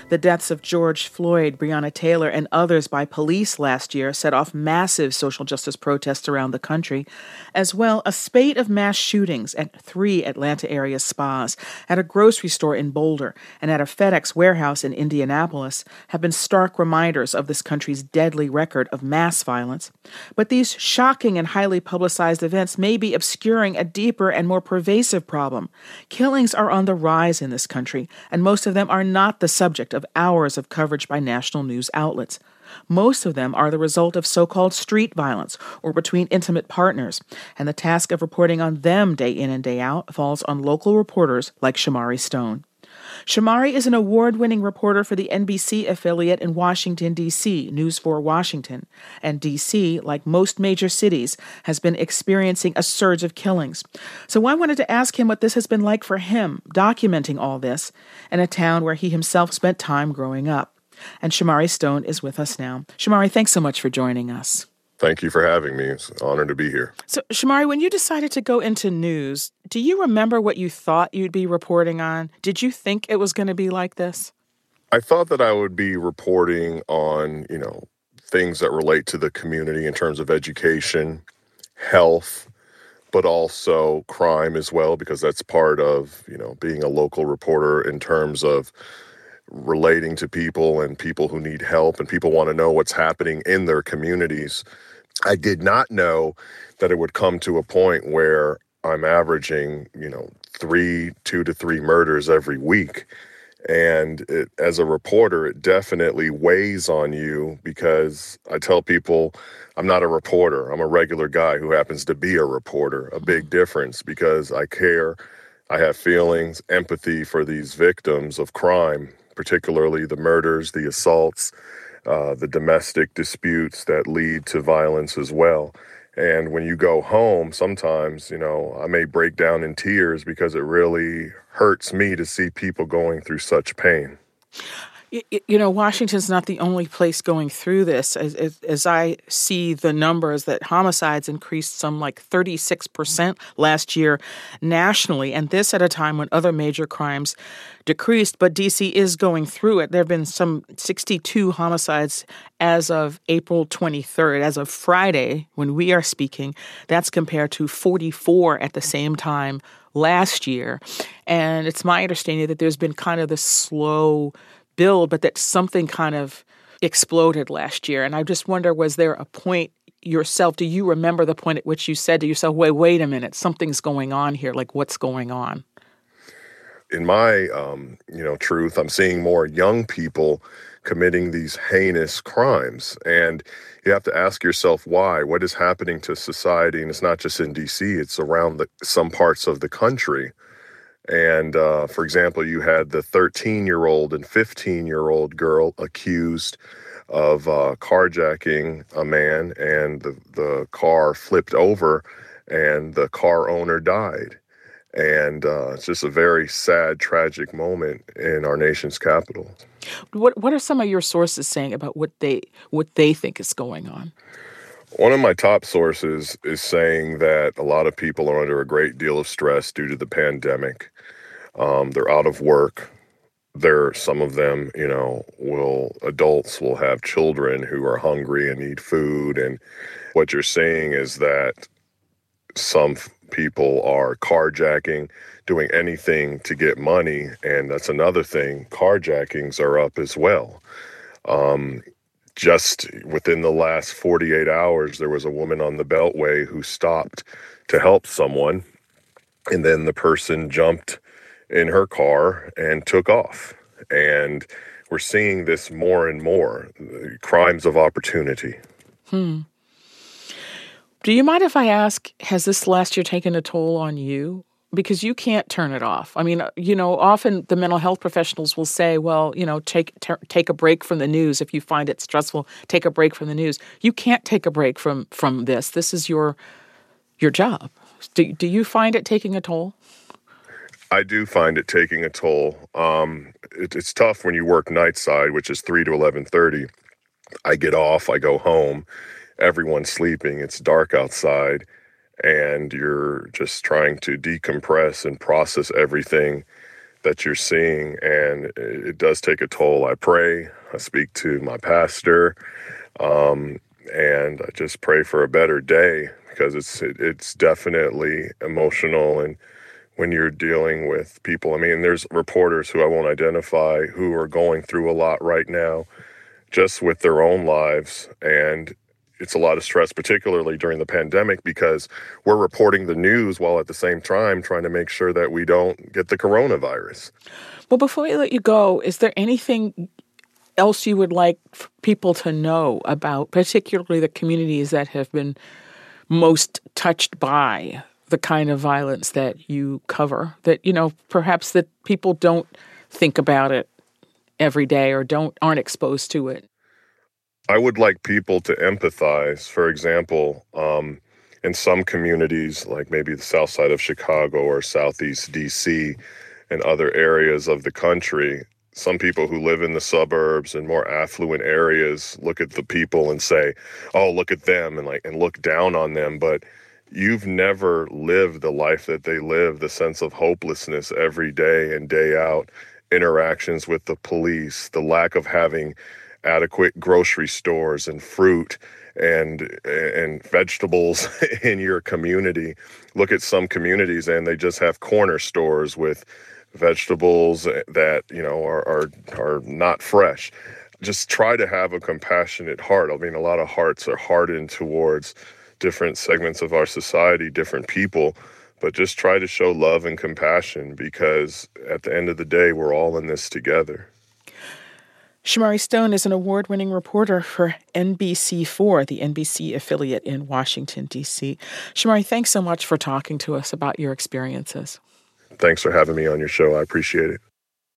The deaths of George Floyd, Breonna Taylor, and others by police last year set off massive social justice protests around the country. As well, a spate of mass shootings at 3 Atlanta area spas, at a grocery store in Boulder, and at a FedEx warehouse in Indianapolis have been stark reminders of this country's deadly record of mass violence. But these shocking and highly publicized events may be obscuring a deeper and more pervasive problem. Killings are on the rise in this country, and most of them are not the subject of hours of coverage by national news outlets. Most of them are the result of so-called street violence or between intimate partners, and the task of reporting on them day in and day out falls on local reporters like Shamari Stone. Shamari is an award-winning reporter for the NBC affiliate in Washington, D.C., News 4 Washington. And D.C., like most major cities, has been experiencing a surge of killings. So I wanted to ask him what this has been like for him, documenting all this in a town where he himself spent time growing up. And Shamari Stone is with us now. Shamari, thanks so much for joining us. Thank you for having me. It's an honor to be here. So, Shamari, when you decided to go into news, do you remember what you thought you'd be reporting on? Did you think it was going to be like this? I thought that I would be reporting on, things that relate to the community in terms of education, health, but also crime as well, because that's part of, being a local reporter in terms of relating to people and people who need help and people want to know what's happening in their communities. I did not know that it would come to a point where I'm averaging, 2 to 3 murders every week. And as a reporter, it definitely weighs on you because I tell people I'm not a reporter. I'm a regular guy who happens to be a reporter. A big difference because I care. I have feelings, empathy for these victims of crime, particularly the murders, the assaults, the domestic disputes that lead to violence as well. And when you go home, sometimes, I may break down in tears because it really hurts me to see people going through such pain. Washington's not the only place going through this. As I see the numbers, that homicides increased some like 36% last year nationally, and this at a time when other major crimes decreased, but D.C. is going through it. There have been some 62 homicides as of April 23rd, as of Friday, when we are speaking. That's compared to 44 at the same time last year. And it's my understanding that there's been kind of this slow build, but that something kind of exploded last year. And I just wonder, was there a point yourself, do you remember the point at which you said to yourself, wait a minute, something's going on here, like what's going on? In my, truth, I'm seeing more young people committing these heinous crimes. And you have to ask yourself why. What is happening to society? And it's not just in D.C., it's around some parts of the country. And, for example, you had the 13-year-old and 15-year-old girl accused of carjacking a man, and the car flipped over and the car owner died. And it's just a very sad, tragic moment in our nation's capital. What are some of your sources saying about what they think is going on? One of my top sources is saying that a lot of people are under a great deal of stress due to the pandemic. They're out of work. Some of them, adults will have children who are hungry and need food. And what you're saying is that some people are carjacking, doing anything to get money. And that's another thing. Carjackings are up as well. Just within the last 48 hours, there was a woman on the Beltway who stopped to help someone, and then the person jumped in her car and took off. And we're seeing this more and more, crimes of opportunity. Do you mind if I ask, has this last year taken a toll on you? Because you can't turn it off. I mean, often the mental health professionals will say, well, take a break from the news. If you find it stressful, take a break from the news. You can't take a break from this. This is your job. Do you find it taking a toll? I do find it taking a toll. It's tough when you work night side, which is 3 to 11:30. I get off, I go home, everyone's sleeping, it's dark outside, and you're just trying to decompress and process everything that you're seeing, and it does take a toll. I pray, I speak to my pastor, and I just pray for a better day, because it's definitely emotional. And when you're dealing with people, I mean, there's reporters who I won't identify who are going through a lot right now just with their own lives, and it's a lot of stress, particularly during the pandemic, because we're reporting the news while at the same time trying to make sure that we don't get the coronavirus. Well, before we let you go, is there anything else you would like people to know about, particularly the communities that have been most touched by the kind of violence that you cover, that, perhaps that people don't think about it every day or aren't exposed to it? I would like people to empathize. For example, in some communities, like maybe the south side of Chicago or southeast DC and other areas of the country, some people who live in the suburbs and more affluent areas look at the people and say, "Oh, look at them," and look down on them. But you've never lived the life that they live, the sense of hopelessness every day and day out, interactions with the police, the lack of having adequate grocery stores and fruit and vegetables in your community. Look at some communities and they just have corner stores with vegetables that, are not fresh. Just try to have a compassionate heart. I mean, a lot of hearts are hardened towards different segments of our society, different people, but just try to show love and compassion, because at the end of the day, we're all in this together. Shamari Stone is an award-winning reporter for NBC4, the NBC affiliate in Washington, D.C. Shamari, thanks so much for talking to us about your experiences. Thanks for having me on your show. I appreciate it.